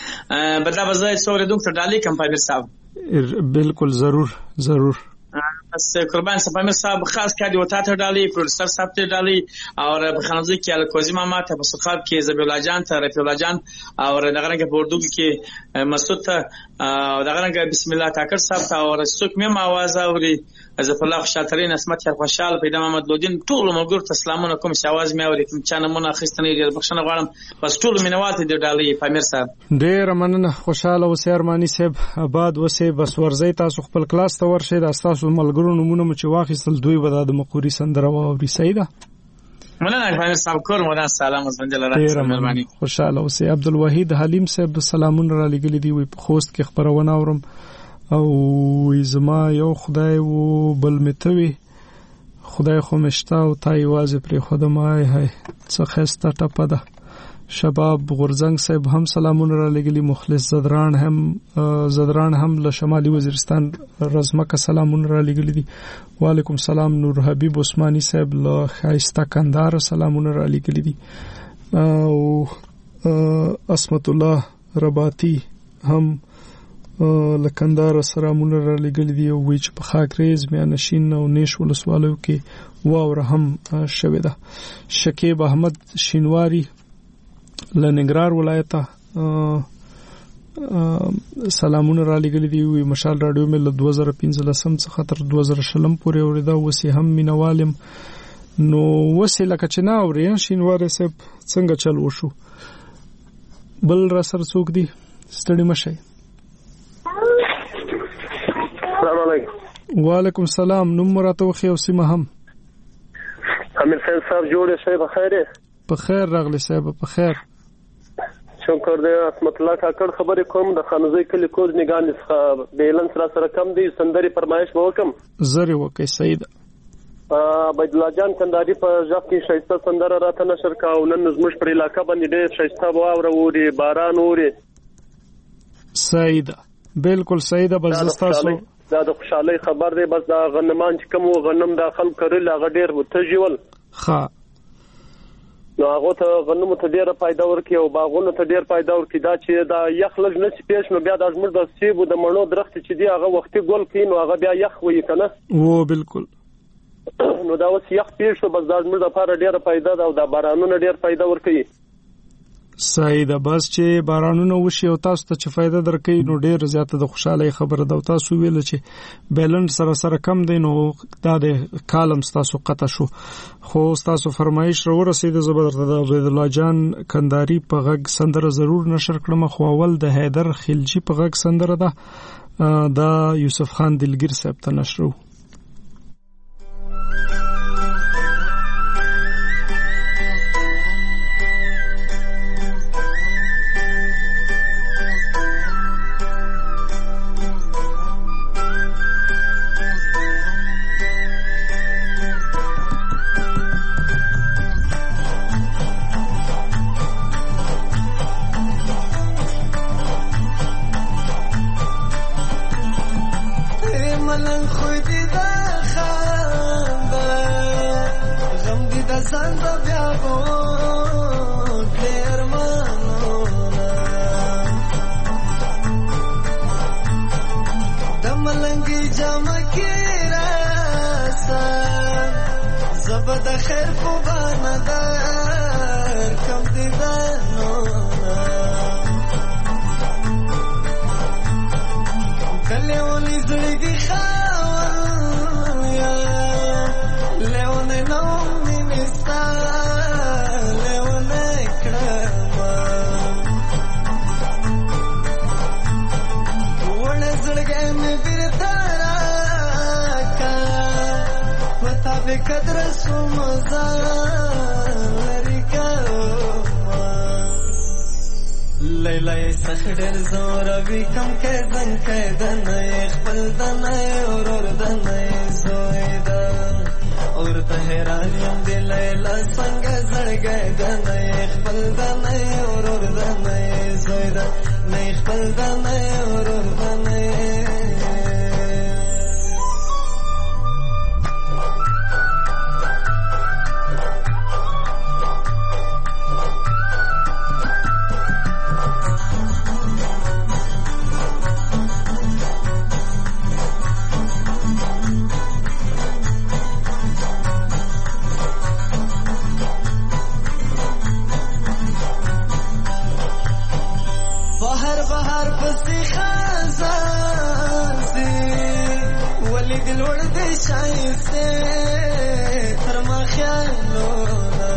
بدلا بزای څورې دوکتور ډالي کم پامیر صاحب. بالکل ضرور ضرور. پس قربان سپامیر صاحب خاص کردی و تا ته ډالۍ پروډوسر صاحب ته ډالۍ او په خانوزي کې الکوزي ماما ته په سرخاب کې زبی الله جان ته رفیع الله جان او دغه رنګ په اردو کې مسعود ته او دغه رنګ بسم الله کاکر صاحب ته او څوک مې आवाज اوري زف الله خوشالترین اسمت خوشحال پیدا محمد لودین ټول موږ ته سلامونه کوم چې आवाज مې اوري کوم چا نمونه اخیستنې ډیر بخښنه غواړم بس ټول مینوال ته ډالۍ پامیر صاحب ډیر مننه خوشاله اوسئ ارمانی صاحب آباد اوسئ بس ورځي تاسو خپل کلاس ته ورشئ د تاسو ملګرو نمونه مو چې واخیستل دوی به د مقوري سندره واوري سیده مننه پامیر صاحب کور مو دا سلام زنجل راځي مهرباني خوشاله اوسئ عبدالوحید حلیم صاحب سلامونه را لګلې دی وي په خوست کې خبرونه اورم او زما یو خدای وو بل متوي خدای خو مشتا او تای واز پر خدما هي څه خسته ټپه ده شباب غورزنګ صاحب هم سلامونه را لګلی مخلص زدران هم زدران هم له شمالي وزیرستان رزمکه سلامونه را لګلی دي وعلیکم سلام نور حبیب عثماني صاحب له خایسته کندهار سلامونه را لګلی دي او اسمت الله رباطی هم لکندار سلامونه را لګل دي او وی چې په خاکریز میانشین او نیش ولسوالو کې واوره هم شوه ده شکیب احمد شینواری لنګرار ولایت سلامونه را لګل دي وی مشال رادیو مې له دوه زره پنځلسم څخه تر دوه زره شلم پورې اوریدا وسی هم مینوالم نو وسی لکه چې نا اوري شینواری صاحب څنګه چل وشو بل را سره څوک دي ستړي مشه السلام علیکم وعلیکم السلام نوم مراته وخی او سیمه هم امیر خان صاحب جوړ شئ په خیر په خیر راغلی صاحب په خیر شکر دې اسمت الله کاکړ خبرې کوم د خانوزي کلی کوز نگان څخه بیلنس را سره کم دی سندري فرمایش وکم زری وکي سید عبد الله جان کنداري په ځاف کې شایسته سندره راته نشر کا او نن زموږ پر علاقې باندې ډېر شایسته واوره ووري باران ووري سید بالکل سید بس تاسو دا د خوشحالي خبر دی بس دا غنمان چې کوم غنم داخل کړل هغه ډېر وتجول ها نو هغه ته غنمو ته ډېر پیدا ورکي او باغونو ته ډېر پیدا ورکي دا چې دا یخ لږ نه سپېښ نو بیا د ازمر د سیبو د مڼو درخت چې دی هغه وختي ګل کین نو هغه بیا یخ وي کنه و بالکل نو دا اوس یخ پیښ بس د ازمر د لپاره ډېر پیدا دا او د بارانونو ډېر پیدا ورکي سیده بس چې بارانونه وشي او تاسو ته چې فائدہ درکې نو ډېر زیاته د خوشحالي خبره ده تاسو ویل چې بیلنس سره سره کم دی نو دا د کالم تاسو قطع شو خو تاسو فرمایش رو رسید زبردست د عبد الله جان کنداری په غږ سندره ضرور نشر کړم خو اول د حیدر خلجی په غږ سندره ده دا یوسف خان دلګیر صاحب ته نشرو ولی دل ور دې شایسته تر ما خیالونه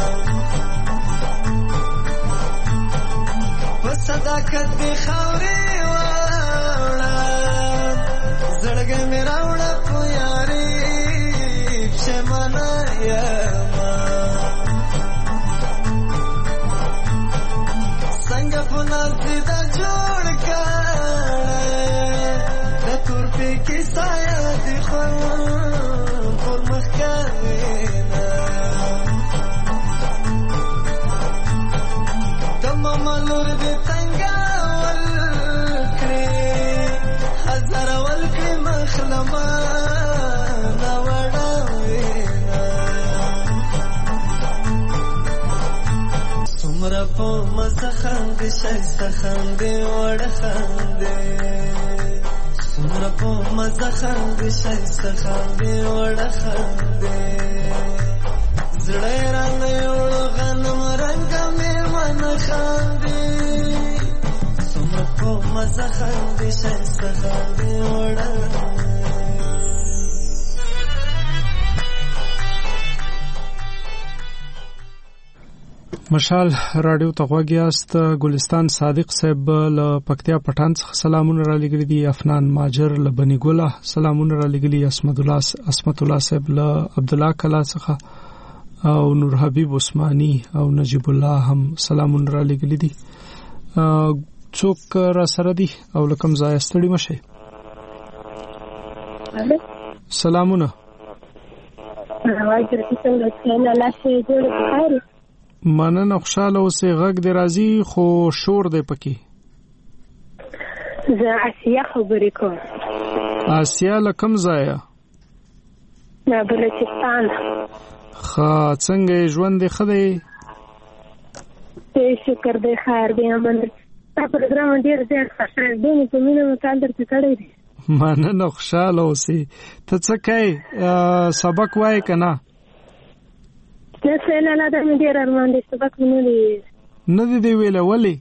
په صداقت دې خاورې واړه زړګې مې راوړه په یاري پښېمانه یمه څنګه په ناز دې دا جوړ کړی د تور پېکې سایه دې خوند پر مخ کوینه د ماما لور دې تنګول کړې هزاره ول کړې مخ له ما نه وړاوینه څومره په مزه خندې ښایسته خندې وړه خندې څومره په مزه خندې ښایسته خندې وړه خندې زړه یې رانه یوړو غنم رنګه مېرمنه خندې څومره په مزه خندې ښایسته خندې وړه مشال رادیو ته غوږ یاست. ګلستان صادق صاحب له پکتیا پټان څخه سلامونه را لګري دي. افنان ماجر له بني ګوله سلامونه را لګري. اسمت الله اسمت الله صاحب له عبد الله کلا څخه او نور حبیب عثماني او نجیب الله هم سلامونه را لګري دي. څوک را سره دي او لکم ځای ستړي مشه. سلامونه. راځي چې څنګه څنګه لاشه جوړ کړی. مننه خوشاله اوسې. غږ دې راځي خو شور دې پکې. زه آسیا خبرې کوم. آسیا لکم ځای؟ نه بلوچستان. ښه څنګه ژوند دې ښه دی؟ شکر دې خیر دی. امن دا پروګرام ډېر ډېر خوشاله دی. په مینه مکال درته کړی دی. مننه خوشاله اوسې. ته څه کوې؟ سبق وایې که نه؟ نه سیله لا دا مې ډېر ارمان دی. سبق مې نه دی نه دی دی ویلی. ولې؟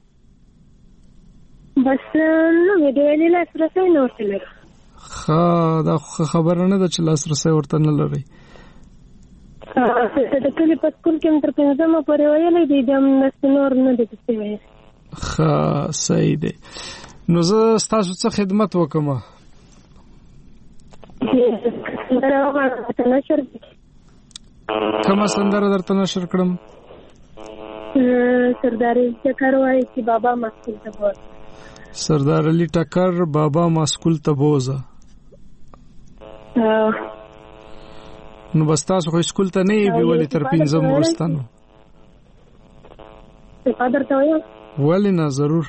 بس نه مې دی ویلي. لاسرسی نه ورته لري. ښه دا خو خبره نه ده چې لاسرسی ورته نه لرئ. د کلي په سکول کې مې تر پنځمه پورې ویلی دی. بیا همداسې نور نه دی پسې ویلی. ښه صحیح دی. نو زه ستاسو څه خدمت وکړم؟ سندره وغواړم درته نشر کومه سندره درته نشر کړم؟ سردار علي ټکر وایي چې بابا ما سکول ته بوزه. سردار علي ټکر بابا ما سکول ته بوزه. نو بس تاسو خو سکول ته نه یې بیولې تر پنځم وروسته نو؟ صفا درته وایم. ولې نه ضرور.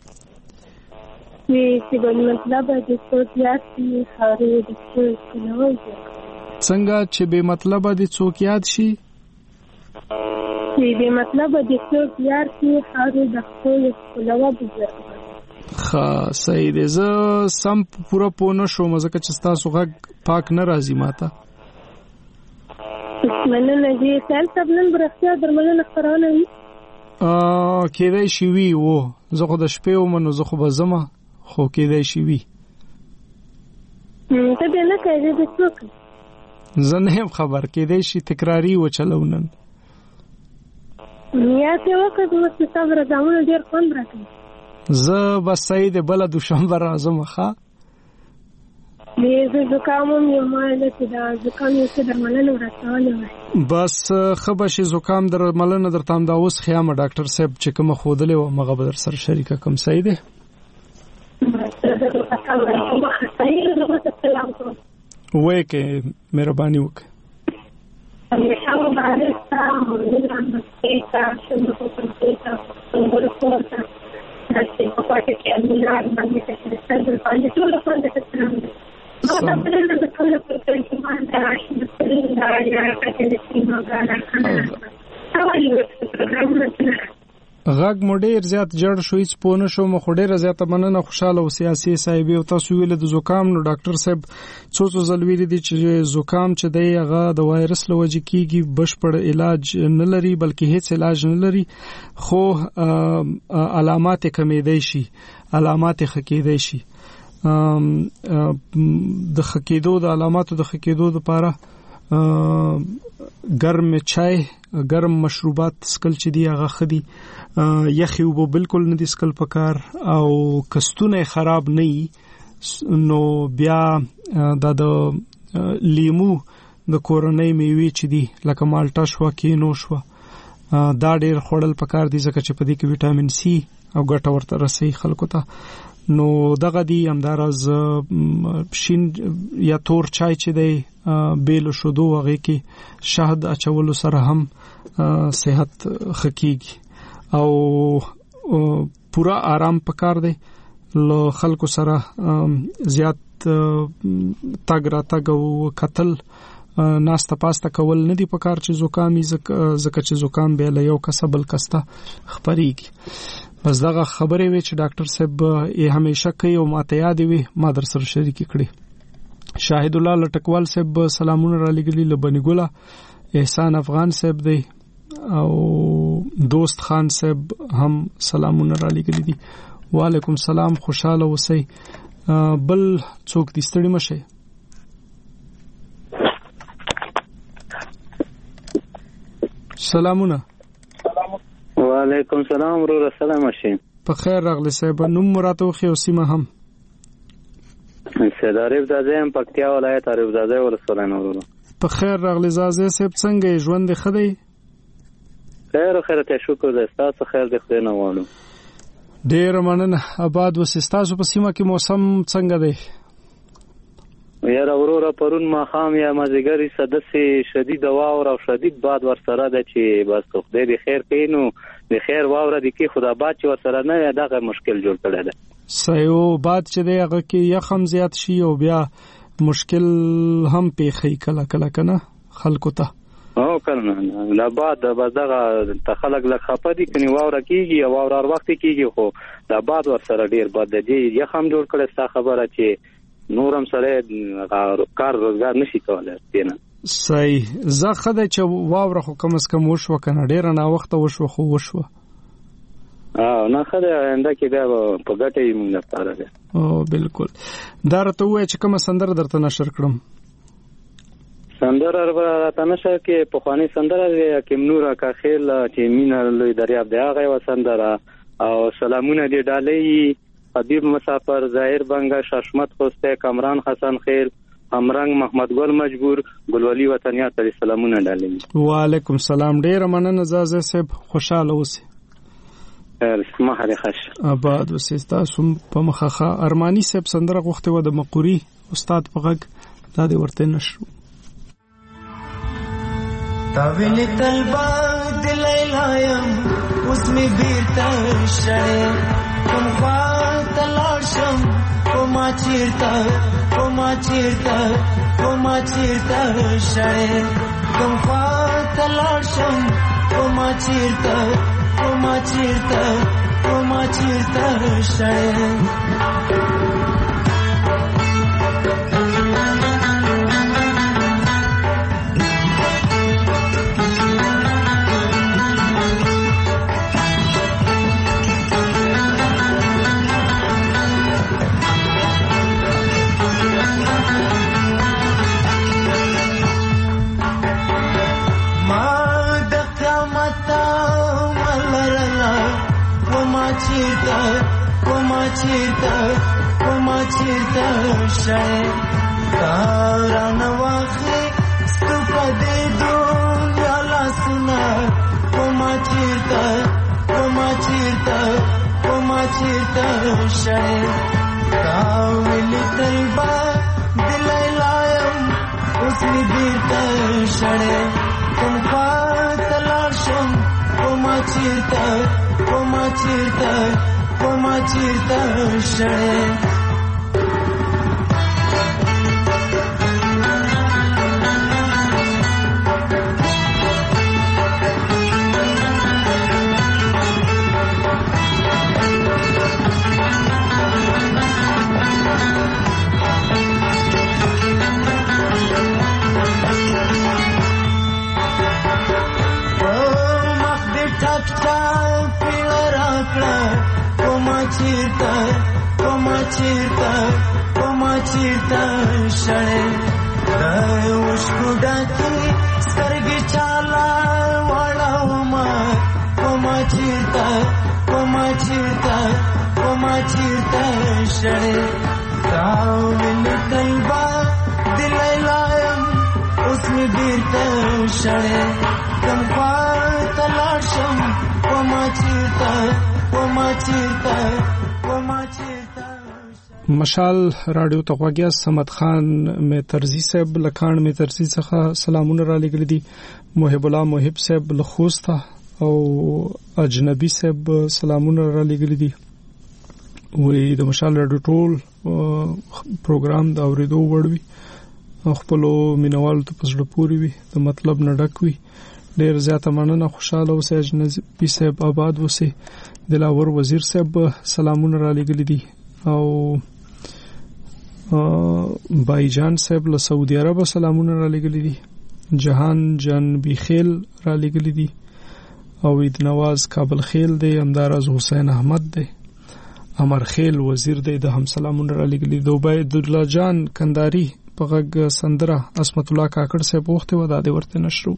چې بل مطلب د څوک یاد شي خاورې د څوک نه وایي. څنګه چې بې مطلبه دې څوک یاد شي؟ چې بې مطلبه دې څوک یاد شي خاورې د خپل ښکلوه بزرګ. ښه صحیح دی. زه سم پوره پوه نه شوم ځکه چې ستاسو غږ پاک نه راځي ماته. مننه جی. سهیل صاحب نن به رښتیا درملنه خپرونه وي؟ کېدای شي وي. و زه خو د شپې وم نو زه خو به ځمه خو کېدای شي وي. ته بیا نه کوې د څوک؟ زه نه یم خبر. کېدای شي تکراري وچلو نن. نیت یې وکړه اوس چې ستا رضامونه ډېر خوند راکوي. زه بس صحیح دی. بله دوشنبه راځم. ښه زه زکام هم یم. وایله چې دا زکام یو څه درملنه ورسولې وای. بس ښه به شي. زکام درملنه درته همدا اوس ښیامه. ډاکټر صاحب چې کومه ښودلې وم هغه به در سره شریکه کړم. صحیح دی. وایې که مهرباني وکړې. غږ مو ډیر زیات جوړ شو. هیڅ پوه نه شوم. خو ډیره زیاته مننه. خوشاله او سیاسي صاحب او تاسو ویل د زکام نو ډاکټر صاحب څو څو ځل ویل دي چې زکام چې دی هغه د وایرس له وجې کیږي. بشپړ علاج نه لري بلکې هیڅ علاج نه لري. خو علامات کمیدای شي. علامات ښه کېدای شي. د خکېدو د علاماتو د خکېدو لپاره ګرم چای ګرم مشروبات سکل چې دی هغه خدي یخي وب بالکل نه دي سکل پکار او کستونه خراب نه نو بیا د لیمو د کورنۍ میوه چې دی لکه مالټا شو کینو شو دا ډېر خوړل پکار دي ځکه چې په دې کې وټامین سي او ګټه ورته رسي خلکو ته نو دغه دی همدارز شین یا تور چای چې دی بیل شودو هغه کې شهد اچولو سره هم صحت خکېږي او پورا آرام پکار دی لو خلکو سره زیات تاګ را تاګ او قتل ناسته پاسته کول نه دی پکار چې زکامي زکه چې زکام به له یو کسبل کستا خبريږي بس دغه خبرې وی چې ډاکټر صاحب یې همیشه کوي او ماته یاد وي ما در سره شریک کړي شاهد الله لټکوال صاحب سلامونه را لګلی لبنی ګولا احسان افغان صاحب دی او دوست خان صاحب هم سلامونه را لګلی دي وعلیکم سلام خوشاله اوسئ بل څوک دې ستړي مشه سلامونه وعلیکم سلام ورور سلام شه په خیر راغلی صاحب نوم مراتو خو سیمه هم سردار زاده هم پکتیا ولایت عارف زاده ولسوالۍ ورور په خیر راغلی زاده صاحب څنګه ژوند خدای خیر خیر ته شکر دې تاسو خیر دې خدای نه وانه ډیر مننه آباد وسستاسو په سیمه کې موسم څنګه دی یاره ورور پرون ما خام یا مازیګری سدسي شدید واور او شدید باد ور سره د چې بس خدای دې خیر کینو د خیر واور دې کې خدا باد چې ور سره نه دغه مشکل جوړ کړی دی سيو باد چې دغه کې یخم زیات شي او بیا مشکل هم پیخي کله کله کنه خلکو ته او کنه لا باد بس دغه تخلق لک خپدي کني واور کیږي او واور هر وخت کیږي خو دا باد ور سره ډیر باد دی یخم جوړ کړی ستا خبره چې نورم سره کار روزګار نشي کولای دینه صحیح زه خدای چې واور خو کم اس کم وشو کنه ډیر نه وخت وشو خو وشو اه نه خدای انده کې دا په ګټه یې موږ لپاره ده او بالکل دا راته وای چې کوم سندر درته نشر کړم سندر راته نشر کې په خواني سندر کې نور کا خیل چې مینا لوی دریاب دی هغه و سندر او سلامونه دی ډالې حبیب مسافر ظاهر بنگا شاشمت خوسته کامران حسن خیل همرنګ محمد ګل مجبور ګلولی وطنیات علی سلامونه ډالې وعلیکم سلام ډیر مننه زازه صاحب خوشاله اوسئ اسمه هرې خش آباد وسستا سم په مخخه ارمانی صاحب سندره غوښته و د مقوري استاد په غږ دا دی ورته نشو تاویل تلبا دلیلایم اوس می بیرته شړې کوم خوا تلاشم کوم چیرته کوم چیرته کوم چیرته شړې کوم خوا تلاشم کوم چیرته کوم چیرته کوم چیرته شړې چیرته کوم چیرته شای کاران واخی ستپدې دنیا لاسونه کوم چیرته کوم چیرته کوم چیرته شای کاویل تلبا دلایلایم اوس می بیرته شړې کوم پاتلاشم کوم چیرته کوم چیرته کوم چیرته شړې چیرته کوم چیرته ډیر ته شړې کم خوا تلاړ شم وما چیرته وما چیرته وما چیرته. مشال رادیو ته غوږیا سمد خان می ترزی صاحب لکان می ترزی څخه سلامونه را لګل دي. محب الله محب صاحب لخوسته او اجنبی صاحب سلامونه را لګل دي. وې د مشال رادیو ټول پروګرام دا اوریدو وړوي خپل مینوال ته پسړه پوری وي د مطلب نه ډک وي. ډیر زیاته مننه. خوشاله اوسئ. اجنبی صاحب آباد اوسئ. دلاور وزیر صاحب سلامونه را لګل دي او بای جان صاحب له سعودي عرب سلامونه را لګل دي. جهان جان بخیل را لګل دي او عید نواز کابل خیل دی. امدارز حسین احمد دی. امر خیل وزیر دی د هم سلامونه را لګل دي. عبید الله جان کنداری په غږ سندره اسمت الله کاکړ صاحب وخت و دا د ورته نشرو.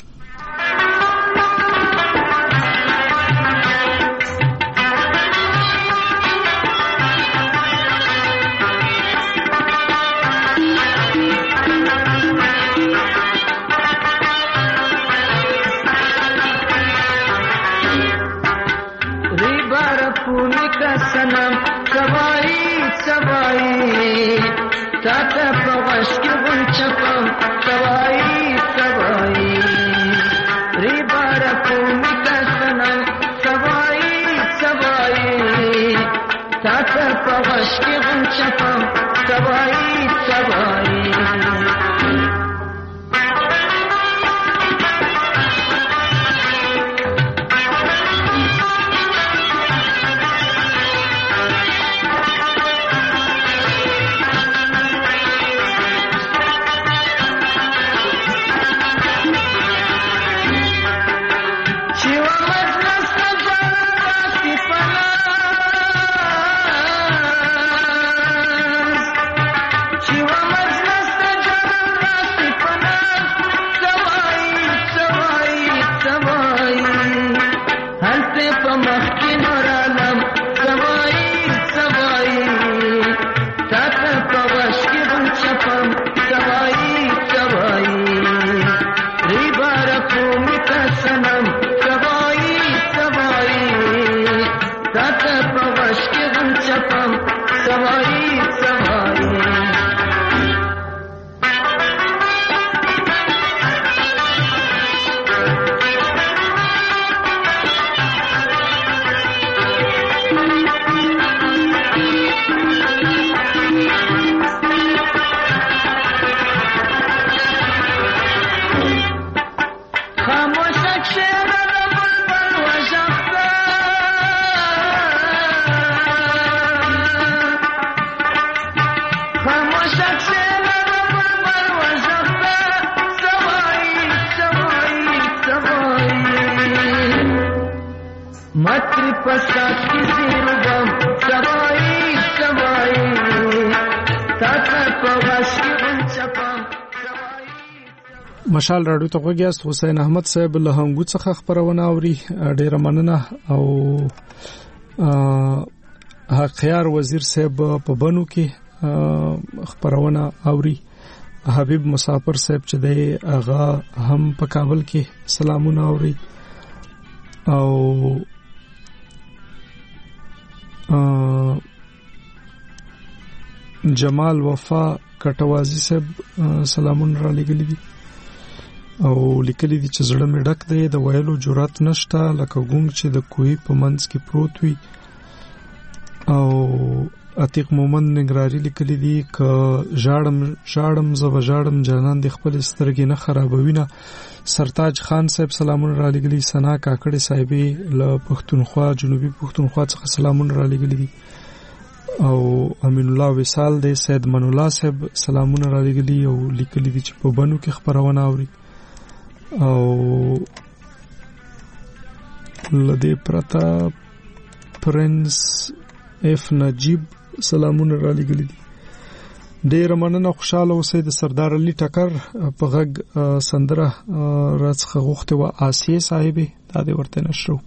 सनम सवाई सवाई ताता पवश के गुंचपम सवाई सवाई रे बारा भूमिका सनम सवाई सवाई ताता पवश के गुंचपम सवाई सवाई. مشال رادیو ته غوږیاست. حسین احمد صاحب له هنګو څخه خبرونه اوري. ډیره مننه. او حقیار وزیر صاحب په بنو کې خبرونه اوري. حبیب مسافر صاحب چې دی هغه هم په کابل کې سلامونه اوري. او جمال وفا کټوازی صاحب سلامونه را لګلي دي او لیکلي دي چې زړه مې ډک دی د ویلو جرأت نشته لکه ګونګ چې د کوهي په منځ کې پروت وي. او عتیق مومن نگراری لیکلي دي ک ژاړم ژاړم زو ژاړم جانان د خپل سترګې نه خرابوي نه. سرتاج خان صاحب سلامونه را لګلي. سنا کاکړ صاحبې له پښتونخوا جنوبي پښتونخوا څخه سلامونه را لګلي دي. او امین الله وصال دی. سید من الله صاحب سلامونه را لګلي او لیکلي دي چې په بنو کې خبرونه اوري. او لدی پرتا پرنس اف نجیب سلامونه را لګلي دي. ډیر مننه. خوشاله اوسئ. د سردار علي ټکر په غږ سندره راڅخه غوښته و آسیه صاحبې دا دې ورته نشرو.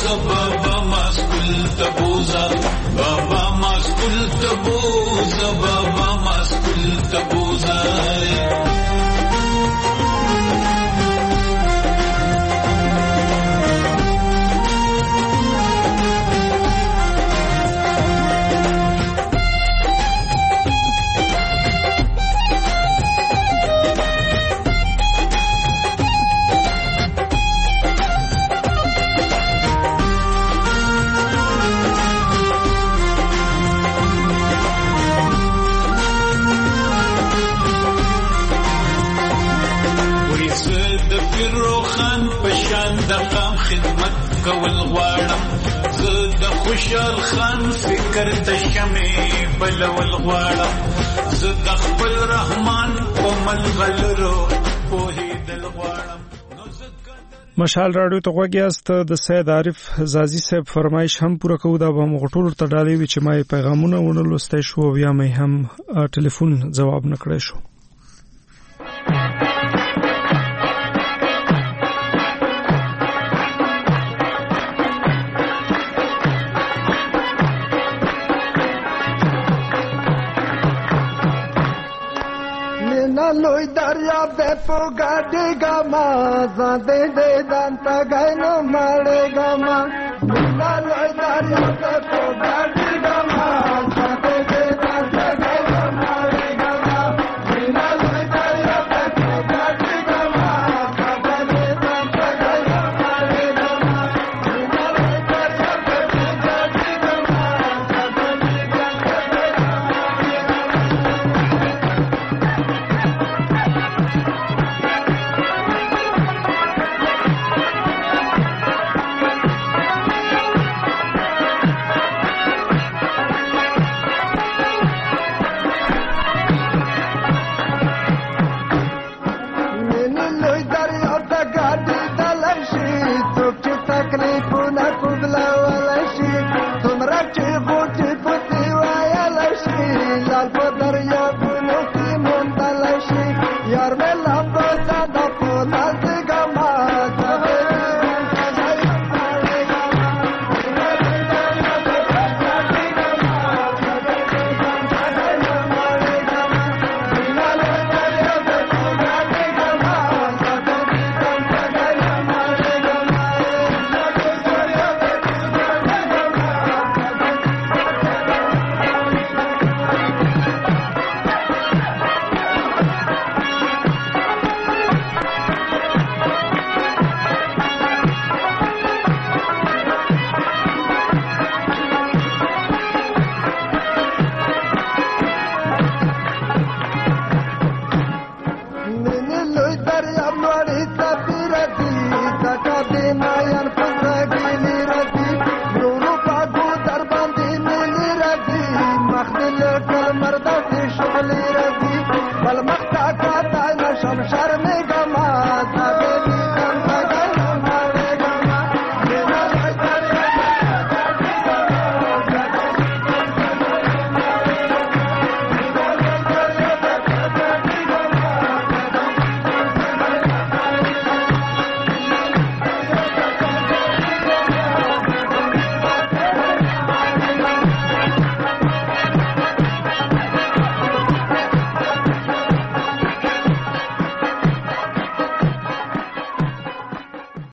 tabuza baba maskul tabuza baba maskul tabuza baba maskul tabuza کول غواړم زه د خوشحال خان فکر ته شمې بلول غواړم زه د خپل رحمان په ملغلرو پوهېدل غواړم. مشال راډیو ته غوږ یاست. د سید عارف زازي صاحب فرمایش هم پوره کوو. دا به موږ ټول ته ډالۍ وي چې ما پیغامونه ونه لوستی شو او یا مې هم ټلیفون ځواب نه کړی شو. لوی دریا به پوګاډي ګما زده دې دانتا غنو مړې ګما لوی دریا به